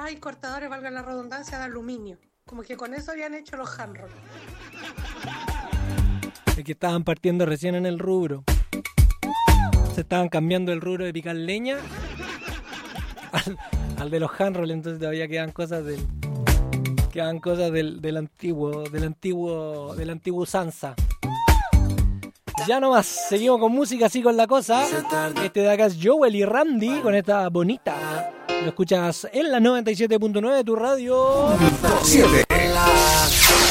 hay cortadores, valga la redundancia, de aluminio. Como que con eso habían hecho los handroll. Es que estaban partiendo recién en el rubro. Se estaban cambiando el rubro de picar leña al de los handroll, entonces todavía quedan cosas del antiguo usanza. Ya nomás, seguimos con música, así con la cosa. Este de acá es Joel y Randy con esta bonita. Lo escuchas en la 97.9 de tu radio. 7.